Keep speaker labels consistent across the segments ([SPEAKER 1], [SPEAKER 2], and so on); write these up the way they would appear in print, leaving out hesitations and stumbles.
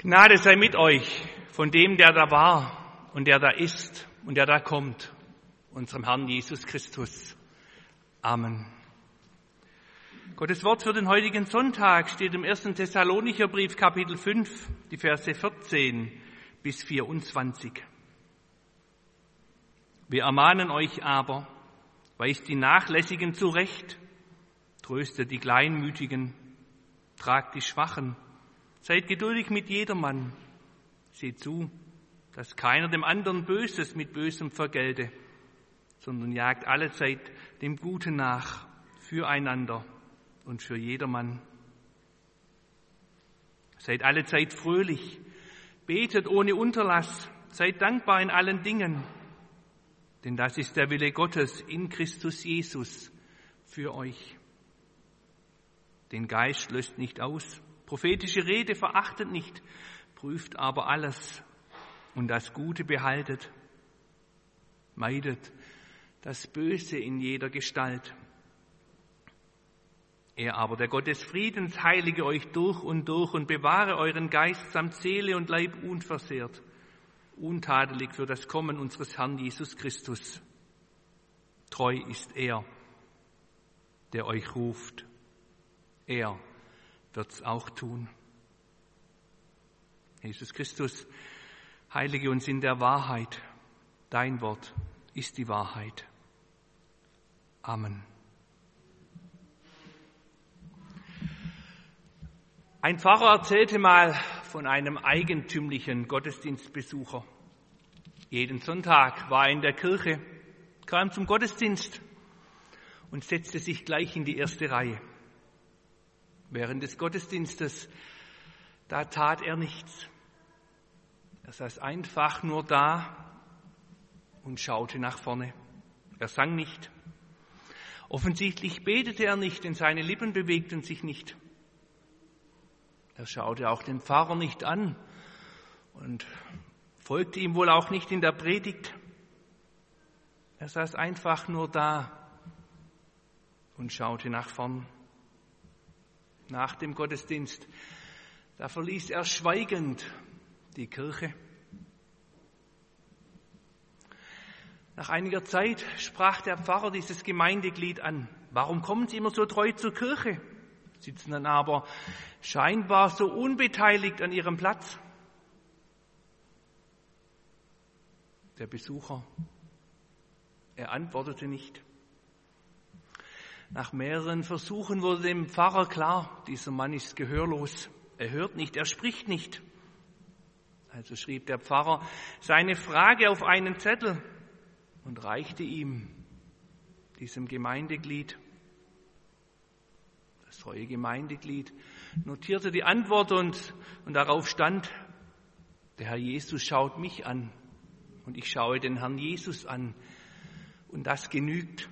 [SPEAKER 1] Gnade sei mit euch von dem, der da war und der da ist und der da kommt, unserem Herrn Jesus Christus. Amen. Gottes Wort für den heutigen Sonntag steht im 1. Thessalonicher Brief, Kapitel 5, die Verse 14 bis 24. Wir ermahnen euch aber, weist die Nachlässigen zurecht, tröstet die Kleinmütigen, tragt die Schwachen, seid geduldig mit jedermann, seht zu, dass keiner dem anderen Böses mit Bösem vergelte, sondern jagt allezeit dem Guten nach, füreinander und für jedermann. Seid allezeit fröhlich, betet ohne Unterlass, seid dankbar in allen Dingen, denn das ist der Wille Gottes in Christus Jesus für euch. Den Geist löscht nicht aus, prophetische Rede verachtet nicht, prüft aber alles und das Gute behaltet. Meidet das Böse in jeder Gestalt. Er aber, der Gott des Friedens, heilige euch durch und bewahre euren Geist samt Seele und Leib unversehrt, untadelig für das Kommen unseres Herrn Jesus Christus. Treu ist er, der euch ruft. Er wird's auch tun. Jesus Christus, heilige uns in der Wahrheit. Dein Wort ist die Wahrheit. Amen. Ein Pfarrer erzählte mal von einem eigentümlichen Gottesdienstbesucher. Jeden Sonntag war er in der Kirche, kam zum Gottesdienst und setzte sich gleich in die erste Reihe. Während des Gottesdienstes, da tat er nichts. Er saß einfach nur da und schaute nach vorne. Er sang nicht. Offensichtlich betete er nicht, denn seine Lippen bewegten sich nicht. Er schaute auch den Pfarrer nicht an und folgte ihm wohl auch nicht in der Predigt. Er saß einfach nur da und schaute nach vorn. Nach dem Gottesdienst, da verließ er schweigend die Kirche. Nach einiger Zeit sprach der Pfarrer dieses Gemeindeglied an. Warum kommen Sie immer so treu zur Kirche, sitzen dann aber scheinbar so unbeteiligt an Ihrem Platz? Der Besucher, er antwortete nicht. Nach mehreren Versuchen wurde dem Pfarrer klar, dieser Mann ist gehörlos. Er hört nicht, er spricht nicht. Also schrieb der Pfarrer seine Frage auf einen Zettel und reichte ihm, diesem Gemeindeglied. Das treue Gemeindeglied notierte die Antwort und darauf stand, der Herr Jesus schaut mich an und ich schaue den Herrn Jesus an und das genügt.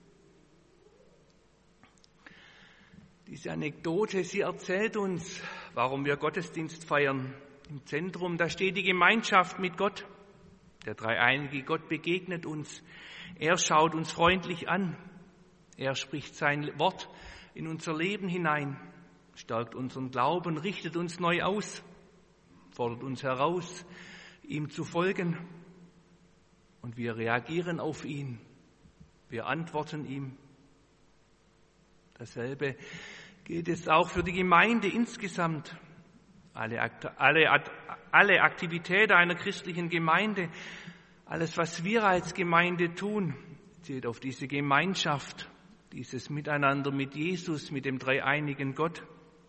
[SPEAKER 1] Diese Anekdote, sie erzählt uns, warum wir Gottesdienst feiern. Im Zentrum, da steht die Gemeinschaft mit Gott. Der dreieinige Gott begegnet uns. Er schaut uns freundlich an. Er spricht sein Wort in unser Leben hinein, stärkt unseren Glauben, richtet uns neu aus, fordert uns heraus, ihm zu folgen. Und wir reagieren auf ihn. Wir antworten ihm. Dasselbe gilt es auch für die Gemeinde insgesamt. Alle Aktivität einer christlichen Gemeinde, alles, was wir als Gemeinde tun, zählt auf diese Gemeinschaft, dieses Miteinander mit Jesus, mit dem dreieinigen Gott.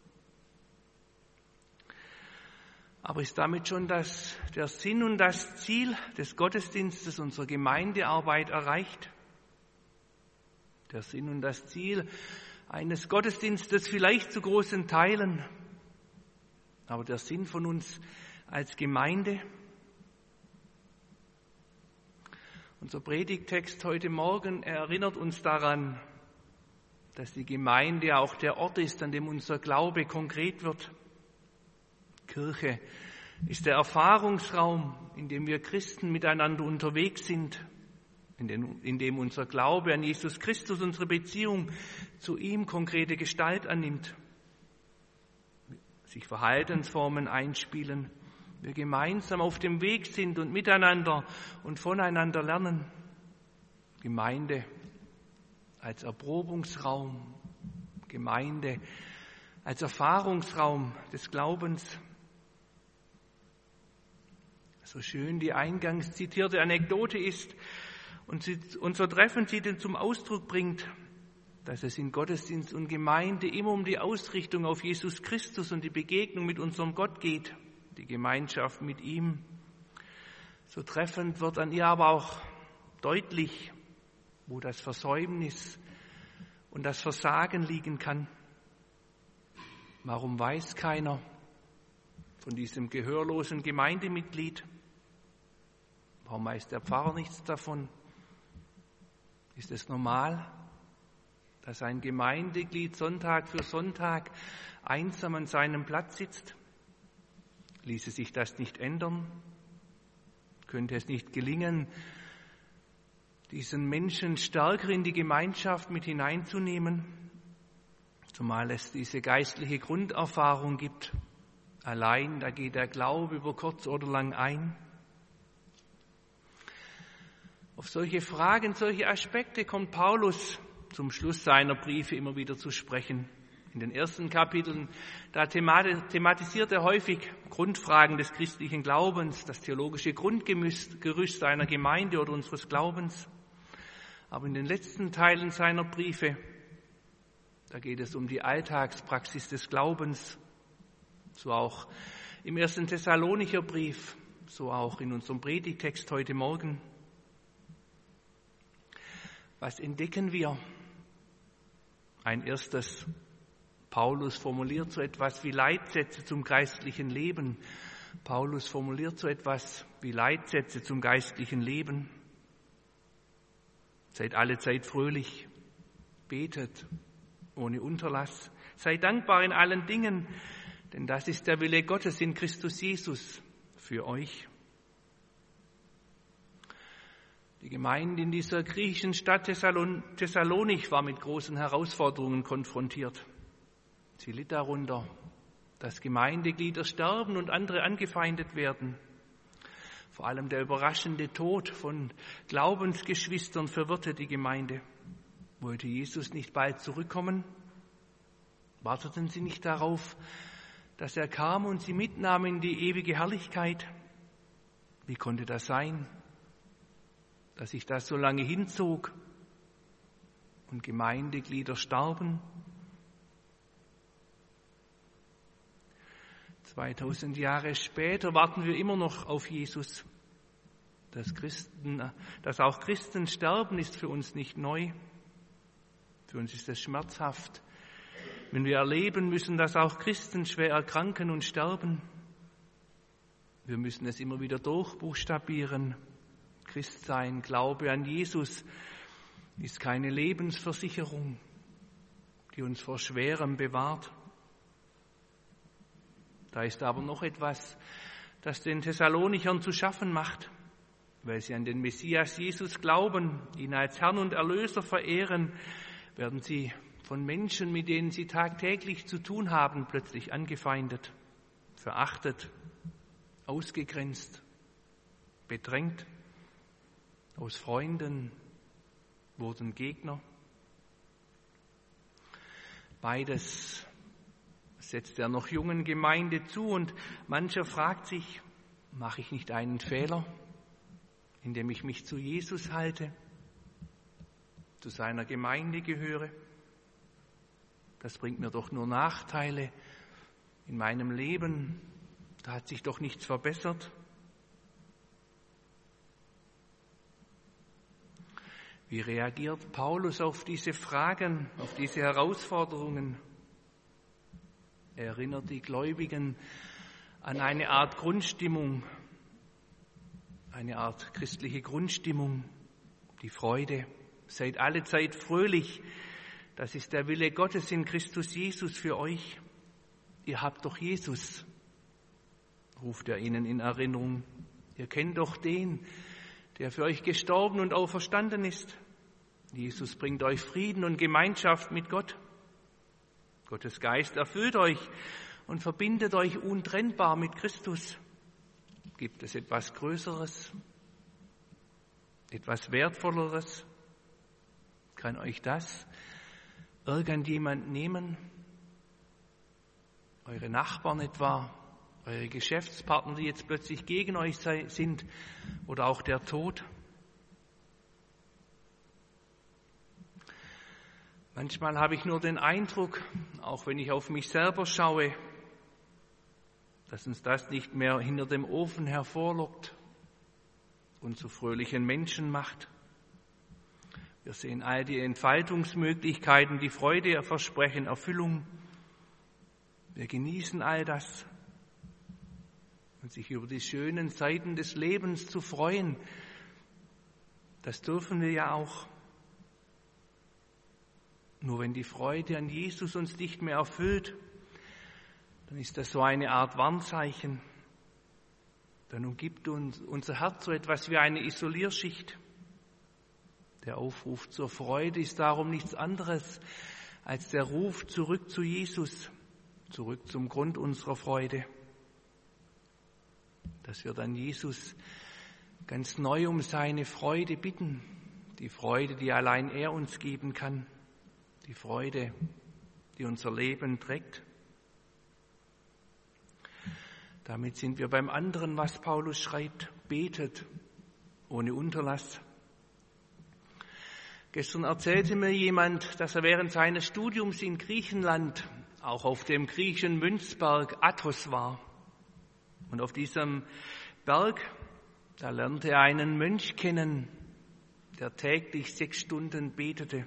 [SPEAKER 1] Aber ist damit schon der Sinn und das Ziel des Gottesdienstes, unserer Gemeindearbeit erreicht? Der Sinn und das Ziel eines Gottesdienstes vielleicht zu großen Teilen, aber der Sinn von uns als Gemeinde. Unser Predigttext heute Morgen erinnert uns daran, dass die Gemeinde auch der Ort ist, an dem unser Glaube konkret wird. Kirche ist der Erfahrungsraum, in dem wir Christen miteinander unterwegs sind, in dem unser Glaube an Jesus Christus, unsere Beziehung zu ihm konkrete Gestalt annimmt. sich Verhaltensformen einspielen, wir gemeinsam auf dem Weg sind und miteinander und voneinander lernen. Gemeinde als Erprobungsraum, Gemeinde als Erfahrungsraum des Glaubens. So schön die eingangs zitierte Anekdote ist und unser Treffen sie denn zum Ausdruck bringt, dass es in Gottesdienst und Gemeinde immer um die Ausrichtung auf Jesus Christus und die Begegnung mit unserem Gott geht, die Gemeinschaft mit ihm. So treffend wird an ihr aber auch deutlich, wo das Versäumnis und das Versagen liegen kann. Warum weiß keiner von diesem gehörlosen Gemeindemitglied? Warum weiß der Pfarrer nichts davon? Ist es normal, dass ein Gemeindeglied Sonntag für Sonntag einsam an seinem Platz sitzt? Ließe sich das nicht ändern? Könnte es nicht gelingen, diesen Menschen stärker in die Gemeinschaft mit hineinzunehmen, zumal es diese geistliche Grunderfahrung gibt? Allein, da geht der Glaube über kurz oder lang ein. Auf solche Fragen, solche Aspekte kommt Paulus zum Schluss seiner Briefe immer wieder zu sprechen. In den ersten Kapiteln, da thematisiert er häufig Grundfragen des christlichen Glaubens, das theologische Grundgerüst seiner Gemeinde oder unseres Glaubens. Aber in den letzten Teilen seiner Briefe, da geht es um die Alltagspraxis des Glaubens, so auch im 1. Thessalonicher Brief, so auch in unserem Predigtext heute Morgen. Was entdecken wir? Ein erstes: Paulus formuliert so etwas wie Leitsätze zum geistlichen Leben. Paulus formuliert so etwas wie Leitsätze zum geistlichen Leben. Seid alle Zeit fröhlich, betet ohne Unterlass, seid dankbar in allen Dingen, denn das ist der Wille Gottes in Christus Jesus für euch. Die Gemeinde in dieser griechischen Stadt Thessalonik war mit großen Herausforderungen konfrontiert. Sie litt darunter, dass Gemeindeglieder sterben und andere angefeindet werden. Vor allem der überraschende Tod von Glaubensgeschwistern verwirrte die Gemeinde. Wollte Jesus nicht bald zurückkommen? Warteten sie nicht darauf, dass er kam und sie mitnahm in die ewige Herrlichkeit? Wie konnte das sein, dass sich das so lange hinzog und Gemeindeglieder starben? 2000 Jahre später warten wir immer noch auf Jesus. Dass auch Christen sterben, ist für uns nicht neu. Für uns ist es schmerzhaft, wenn wir erleben müssen, dass auch Christen schwer erkranken und sterben. Wir müssen es immer wieder durchbuchstabieren. Christsein, Glaube an Jesus ist keine Lebensversicherung, die uns vor Schwerem bewahrt. Da ist aber noch etwas, das den Thessalonichern zu schaffen macht. Weil sie an den Messias Jesus glauben, ihn als Herrn und Erlöser verehren, werden sie von Menschen, mit denen sie tagtäglich zu tun haben, plötzlich angefeindet, verachtet, ausgegrenzt, bedrängt. Aus Freunden wurden Gegner. Beides setzt der noch jungen Gemeinde zu und mancher fragt sich, mache ich nicht einen Fehler, indem ich mich zu Jesus halte, zu seiner Gemeinde gehöre? Das bringt mir doch nur Nachteile in meinem Leben, da hat sich doch nichts verbessert. Wie reagiert Paulus auf diese Fragen, auf diese Herausforderungen? Er erinnert die Gläubigen an eine Art Grundstimmung, eine Art christliche Grundstimmung, die Freude. Seid alle Zeit fröhlich, das ist der Wille Gottes in Christus Jesus für euch. Ihr habt doch Jesus, ruft er ihnen in Erinnerung. Ihr kennt doch den, der für euch gestorben und auferstanden ist. Jesus bringt euch Frieden und Gemeinschaft mit Gott. Gottes Geist erfüllt euch und verbindet euch untrennbar mit Christus. Gibt es etwas Größeres, etwas Wertvolleres? Kann euch das irgendjemand nehmen? Eure Nachbarn etwa, eure Geschäftspartner, die jetzt plötzlich gegen euch sind, oder auch der Tod? Manchmal habe ich nur den Eindruck, auch wenn ich auf mich selber schaue, dass uns das nicht mehr hinter dem Ofen hervorlockt und zu fröhlichen Menschen macht. Wir sehen all die Entfaltungsmöglichkeiten, die Freude versprechen, Erfüllung. Wir genießen all das und sich über die schönen Seiten des Lebens zu freuen. Das dürfen wir ja auch. Nur wenn die Freude an Jesus uns nicht mehr erfüllt, dann ist das so eine Art Warnzeichen. Dann umgibt uns unser Herz so etwas wie eine Isolierschicht. Der Aufruf zur Freude ist darum nichts anderes als der Ruf zurück zu Jesus, zurück zum Grund unserer Freude. Dass wir dann Jesus ganz neu um seine Freude bitten, die Freude, die allein er uns geben kann, die Freude, die unser Leben trägt. Damit sind wir beim anderen, was Paulus schreibt: betet ohne Unterlass. Gestern erzählte mir jemand, dass er während seines Studiums in Griechenland auch auf dem griechischen Münzberg Athos war. Und auf diesem Berg, da lernte er einen Mönch kennen, der täglich 6 Stunden betete.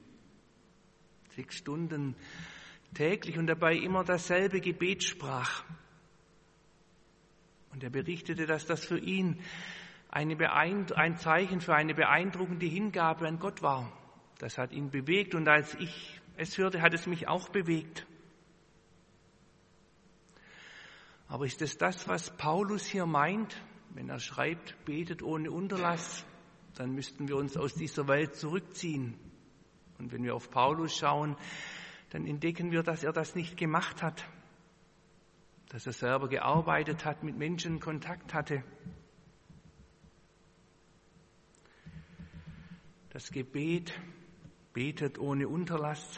[SPEAKER 1] 6 Stunden täglich und dabei immer dasselbe Gebet sprach. Und er berichtete, dass das für ihn ein Zeichen für eine beeindruckende Hingabe an Gott war. Das hat ihn bewegt und als ich es hörte, hat es mich auch bewegt. Aber ist es das, was Paulus hier meint, wenn er schreibt, betet ohne Unterlass? Dann müssten wir uns aus dieser Welt zurückziehen. Und wenn wir auf Paulus schauen, dann entdecken wir, dass er das nicht gemacht hat, dass er selber gearbeitet hat, mit Menschen Kontakt hatte. Das Gebet betet ohne Unterlass.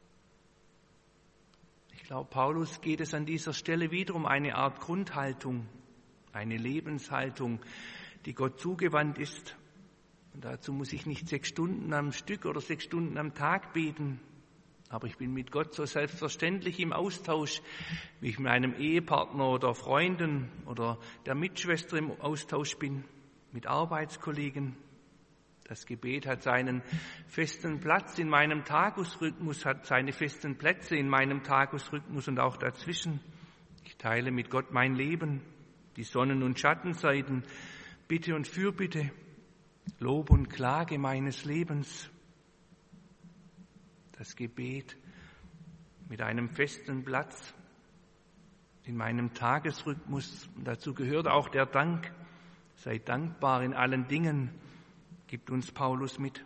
[SPEAKER 1] Ich glaube, Paulus geht es an dieser Stelle wieder um eine Art Grundhaltung, eine Lebenshaltung, die Gott zugewandt ist. Und dazu muss ich nicht 6 Stunden am Stück oder 6 Stunden am Tag beten. Aber ich bin mit Gott so selbstverständlich im Austausch, wie ich mit einem Ehepartner oder Freunden oder der Mitschwester im Austausch bin, mit Arbeitskollegen. Das Gebet hat seinen festen Platz in meinem Tagesrhythmus, hat seine festen Plätze in meinem Tagesrhythmus und auch dazwischen. Ich teile mit Gott mein Leben, die Sonnen- und Schattenseiten, Bitte und Fürbitte, Lob und Klage meines Lebens. Das Gebet mit einem festen Platz in meinem Tagesrhythmus. Und dazu gehört auch der Dank. Sei dankbar in allen Dingen, gibt uns Paulus mit.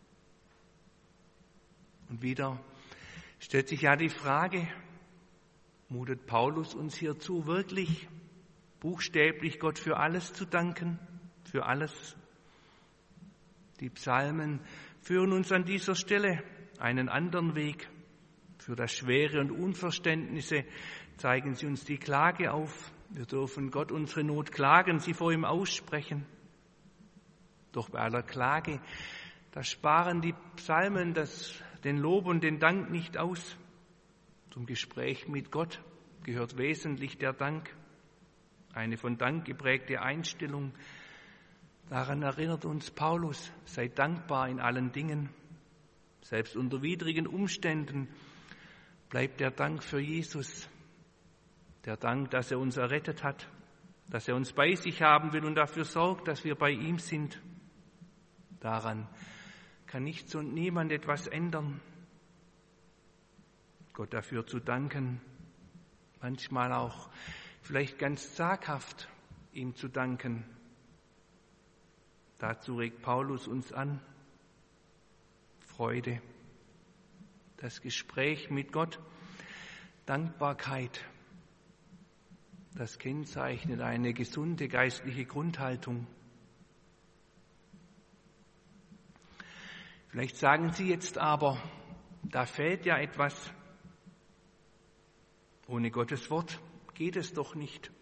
[SPEAKER 1] Und wieder stellt sich ja die Frage, mutet Paulus uns hierzu wirklich buchstäblich Gott für alles zu danken, für alles? Die Psalmen führen uns an dieser Stelle einen anderen Weg. Für das Schwere und Unverständnisse zeigen sie uns die Klage auf. Wir dürfen Gott unsere Not klagen, sie vor ihm aussprechen. Doch bei aller Klage, da sparen die Psalmen den Lob und den Dank nicht aus. Zum Gespräch mit Gott gehört wesentlich der Dank, eine von Dank geprägte Einstellung. Daran erinnert uns Paulus, sei dankbar in allen Dingen. Selbst unter widrigen Umständen bleibt der Dank für Jesus, der Dank, dass er uns errettet hat, dass er uns bei sich haben will und dafür sorgt, dass wir bei ihm sind. Daran kann nichts und niemand etwas ändern. Gott dafür zu danken, manchmal auch vielleicht ganz zaghaft ihm zu danken. Dazu regt Paulus uns an. Freude, das Gespräch mit Gott, Dankbarkeit Das kennzeichnet eine gesunde geistliche Grundhaltung. Vielleicht sagen Sie jetzt aber, da fehlt ja etwas. Ohne Gottes Wort geht es doch nicht.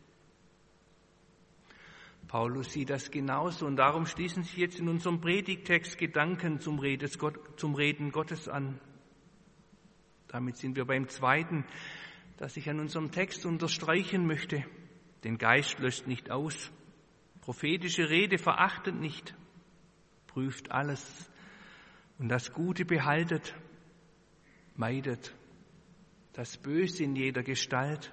[SPEAKER 1] Paulus sieht das genauso und darum schließen sich jetzt in unserem Predigttext Gedanken zum Reden Gottes an. Damit sind wir beim Zweiten, das ich an unserem Text unterstreichen möchte. Den Geist löscht nicht aus. Prophetische Rede verachtet nicht. Prüft alles und das Gute behaltet. Meidet das Böse in jeder Gestalt.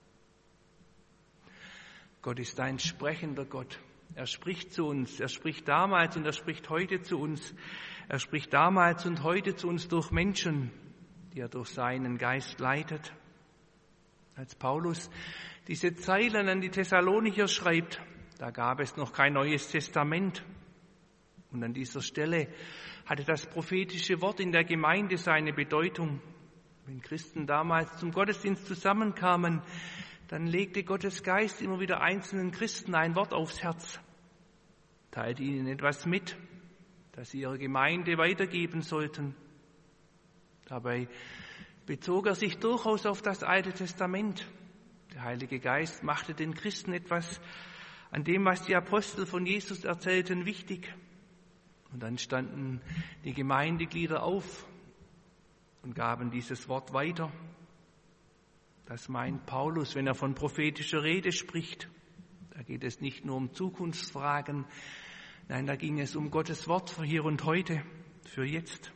[SPEAKER 1] Gott ist ein sprechender Gott. Er spricht zu uns. Er spricht damals und er spricht heute zu uns. Er spricht damals und heute zu uns durch Menschen, die er durch seinen Geist leitet. Als Paulus diese Zeilen an die Thessalonicher schreibt, da gab es noch kein Neues Testament. Und an dieser Stelle hatte das prophetische Wort in der Gemeinde seine Bedeutung. Wenn Christen damals zum Gottesdienst zusammenkamen, dann legte Gottes Geist immer wieder einzelnen Christen ein Wort aufs Herz, teilte ihnen etwas mit, das sie ihrer Gemeinde weitergeben sollten. Dabei bezog er sich durchaus auf das Alte Testament. Der Heilige Geist machte den Christen etwas an dem, was die Apostel von Jesus erzählten, wichtig. Und dann standen die Gemeindeglieder auf und gaben dieses Wort weiter. Das meint Paulus, wenn er von prophetischer Rede spricht. Da geht es nicht nur um Zukunftsfragen, nein, da ging es um Gottes Wort für hier und heute, für jetzt.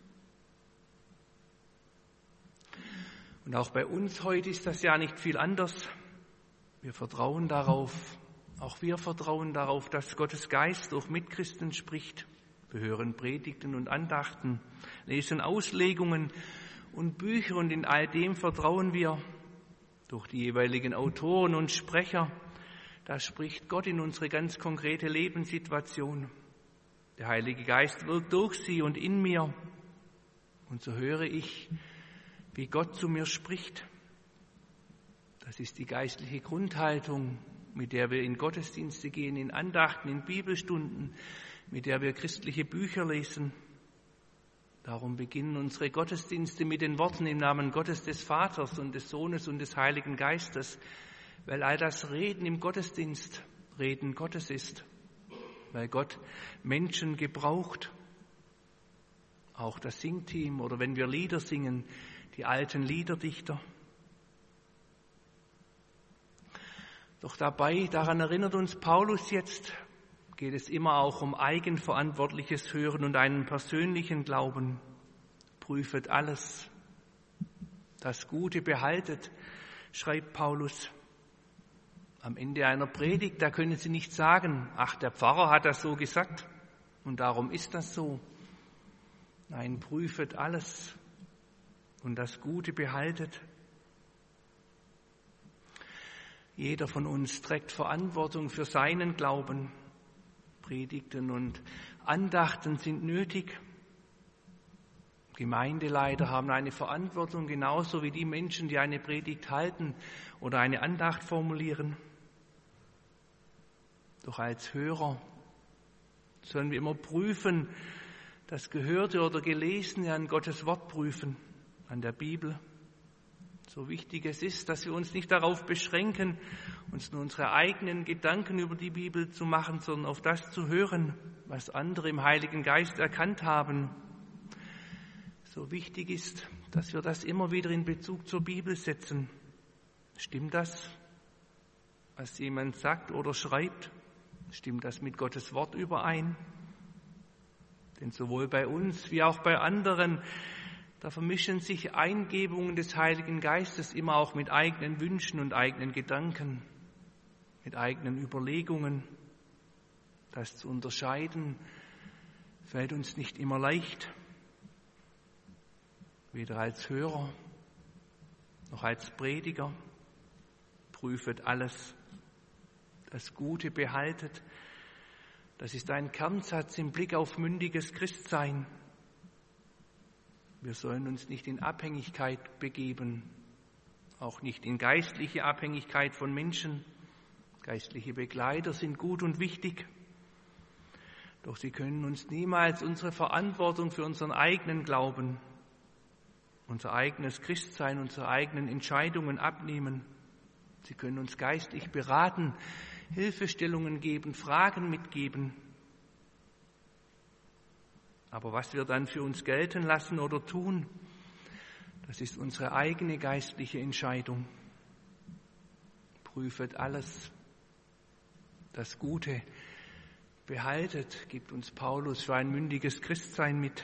[SPEAKER 1] Und auch bei uns heute ist das ja nicht viel anders. Wir vertrauen darauf, auch wir vertrauen darauf, dass Gottes Geist durch Mitchristen spricht. Wir hören Predigten und Andachten, lesen Auslegungen und Bücher und in all dem vertrauen wir durch die jeweiligen Autoren und Sprecher. Da spricht Gott in unsere ganz konkrete Lebenssituation. Der Heilige Geist wirkt durch sie und in mir. Und so höre ich, wie Gott zu mir spricht. Das ist die geistliche Grundhaltung, mit der wir in Gottesdienste gehen, in Andachten, in Bibelstunden, mit der wir christliche Bücher lesen. Darum beginnen unsere Gottesdienste mit den Worten im Namen Gottes des Vaters und des Sohnes und des Heiligen Geistes, weil all das Reden im Gottesdienst Reden Gottes ist, weil Gott Menschen gebraucht. Auch das Singteam oder wenn wir Lieder singen, die alten Liederdichter. Doch daran erinnert uns Paulus jetzt, geht es immer auch um eigenverantwortliches Hören und einen persönlichen Glauben. Prüfet alles. Das Gute behaltet, schreibt Paulus. Am Ende einer Predigt, da können Sie nicht sagen, ach, der Pfarrer hat das so gesagt und darum ist das so. Nein, prüfet alles und das Gute behaltet. Jeder von uns trägt Verantwortung für seinen Glauben. Predigten und Andachten sind nötig. Gemeindeleiter haben eine Verantwortung, genauso wie die Menschen, die eine Predigt halten oder eine Andacht formulieren. Doch als Hörer sollen wir immer prüfen, das Gehörte oder Gelesene an Gottes Wort prüfen, an der Bibel. So wichtig es ist, dass wir uns nicht darauf beschränken, uns nur unsere eigenen Gedanken über die Bibel zu machen, sondern auf das zu hören, was andere im Heiligen Geist erkannt haben. So wichtig ist, dass wir das immer wieder in Bezug zur Bibel setzen. Stimmt das, was jemand sagt oder schreibt? Stimmt das mit Gottes Wort überein? Denn sowohl bei uns wie auch bei anderen, da vermischen sich Eingebungen des Heiligen Geistes immer auch mit eigenen Wünschen und eigenen Gedanken, mit eigenen Überlegungen. Das zu unterscheiden, fällt uns nicht immer leicht, weder als Hörer noch als Prediger. Prüfet alles, das Gute behaltet. Das ist ein Kernsatz im Blick auf mündiges Christsein. Wir sollen uns nicht in Abhängigkeit begeben, auch nicht in geistliche Abhängigkeit von Menschen. Geistliche Begleiter sind gut und wichtig, doch sie können uns niemals unsere Verantwortung für unseren eigenen Glauben, unser eigenes Christsein, unsere eigenen Entscheidungen abnehmen. Sie können uns geistlich beraten, Hilfestellungen geben, Fragen mitgeben. Aber was wir dann für uns gelten lassen oder tun, das ist unsere eigene geistliche Entscheidung. Prüfet alles, das Gute behaltet, gibt uns Paulus für ein mündiges Christsein mit.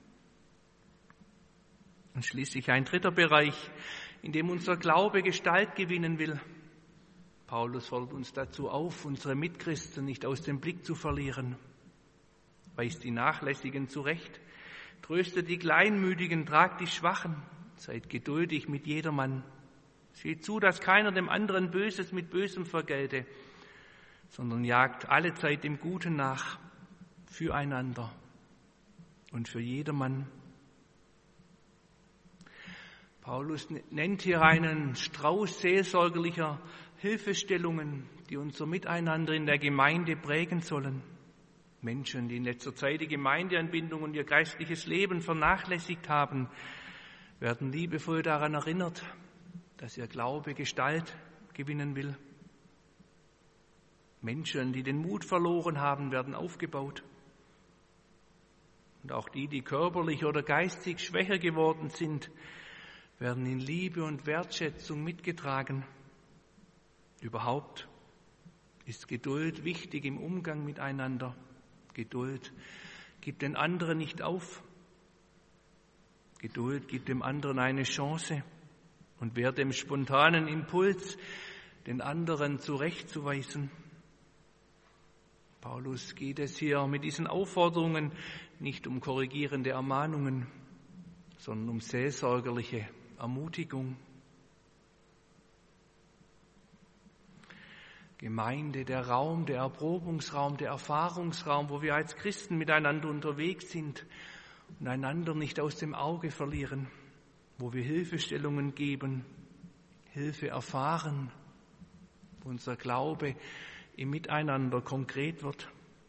[SPEAKER 1] Und schließlich ein dritter Bereich, in dem unser Glaube Gestalt gewinnen will. Paulus fordert uns dazu auf, unsere Mitchristen nicht aus dem Blick zu verlieren. Weist die Nachlässigen zurecht, tröstet die Kleinmütigen, tragt die Schwachen, seid geduldig mit jedermann. Seht zu, dass keiner dem anderen Böses mit Bösem vergelte, sondern jagt allezeit dem Guten nach, füreinander und für jedermann. Paulus nennt hier einen Strauß seelsorgerlicher Hilfestellungen, die unser Miteinander in der Gemeinde prägen sollen. Menschen, die in letzter Zeit die Gemeindeanbindung und ihr geistliches Leben vernachlässigt haben, werden liebevoll daran erinnert, dass ihr Glaube Gestalt gewinnen will. Menschen, die den Mut verloren haben, werden aufgebaut. Und auch die körperlich oder geistig schwächer geworden sind, werden in Liebe und Wertschätzung mitgetragen. Überhaupt ist Geduld wichtig im Umgang miteinander. Geduld gibt den anderen nicht auf. Geduld gibt dem anderen eine Chance und wehrt dem spontanen Impuls, den anderen zurechtzuweisen. Paulus geht es hier mit diesen Aufforderungen nicht um korrigierende Ermahnungen, sondern um seelsorgerliche Ermutigung. Gemeinde, der Raum, der Erprobungsraum, der Erfahrungsraum, wo wir als Christen miteinander unterwegs sind und einander nicht aus dem Auge verlieren, wo wir Hilfestellungen geben, Hilfe erfahren, wo unser Glaube im Miteinander konkret wird.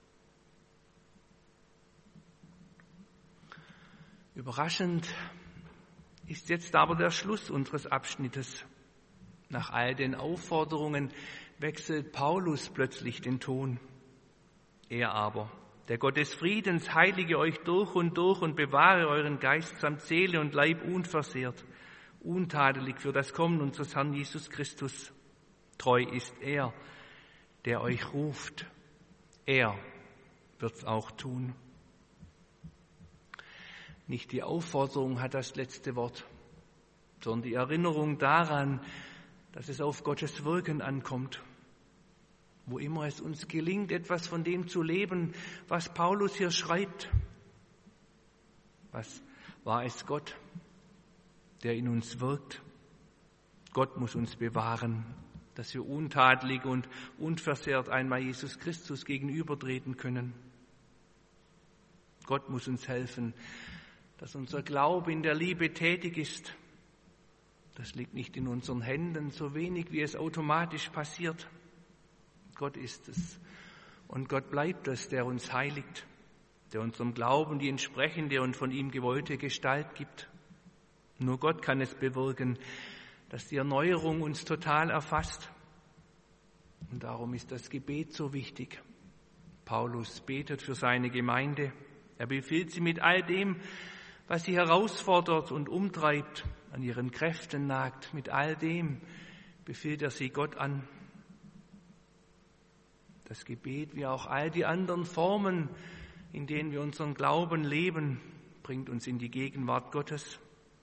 [SPEAKER 1] Überraschend ist jetzt aber der Schluss unseres Abschnittes. Nach all den Aufforderungen wechselt Paulus plötzlich den Ton. Er aber, der Gott des Friedens, heilige euch durch und bewahre euren Geist samt Seele und Leib unversehrt, untadelig für das Kommen unseres Herrn Jesus Christus. Treu ist er, der euch ruft. Er wird's auch tun. Nicht die Aufforderung hat das letzte Wort, sondern die Erinnerung daran, dass es auf Gottes Wirken ankommt. Wo immer es uns gelingt, etwas von dem zu leben, was Paulus hier schreibt. Was war es Gott, der in uns wirkt? Gott muss uns bewahren, dass wir untadelig und unversehrt einmal Jesus Christus gegenübertreten können. Gott muss uns helfen, dass unser Glaube in der Liebe tätig ist. Das liegt nicht in unseren Händen, so wenig wie es automatisch passiert. Gott ist es und Gott bleibt es, der uns heiligt, der unserem Glauben die entsprechende und von ihm gewollte Gestalt gibt. Nur Gott kann es bewirken, dass die Erneuerung uns total erfasst. Und darum ist das Gebet so wichtig. Paulus betet für seine Gemeinde. Er befiehlt sie mit all dem, was sie herausfordert und umtreibt, an ihren Kräften nagt. Mit all dem befiehlt er sie Gott an. Das Gebet, wie auch all die anderen Formen, in denen wir unseren Glauben leben, bringt uns in die Gegenwart Gottes.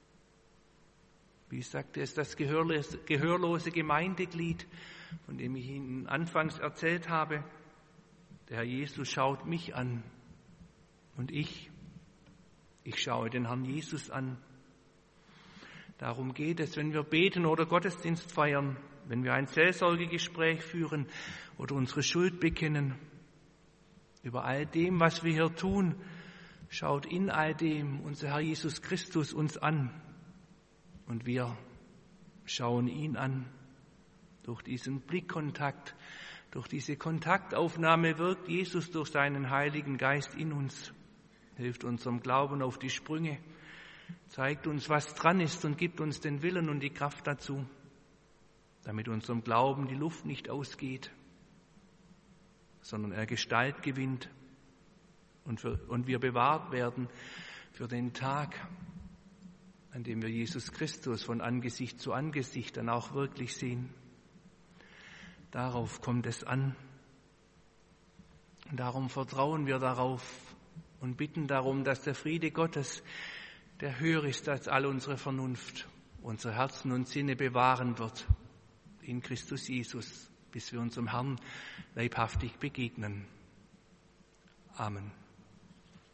[SPEAKER 1] Wie sagte es das gehörlose Gemeindeglied, von dem ich Ihnen anfangs erzählt habe? Der Herr Jesus schaut mich an und ich schaue den Herrn Jesus an. Darum geht es, wenn wir beten oder Gottesdienst feiern, wenn wir ein Seelsorgegespräch führen oder unsere Schuld bekennen. Über all dem, was wir hier tun, schaut in all dem unser Herr Jesus Christus uns an. Und wir schauen ihn an. Durch diesen Blickkontakt, durch diese Kontaktaufnahme wirkt Jesus durch seinen Heiligen Geist in uns, hilft unserem Glauben auf die Sprünge, zeigt uns, was dran ist und gibt uns den Willen und die Kraft dazu, damit unserem Glauben die Luft nicht ausgeht, sondern er Gestalt gewinnt und wir bewahrt werden für den Tag, an dem wir Jesus Christus von Angesicht zu Angesicht dann auch wirklich sehen. Darauf kommt es an. Und darum vertrauen wir darauf und bitten darum, dass der Friede Gottes, der höher ist als all unsere Vernunft, unsere Herzen und Sinne bewahren wird in Christus Jesus, bis wir unserem Herrn leibhaftig begegnen. Amen.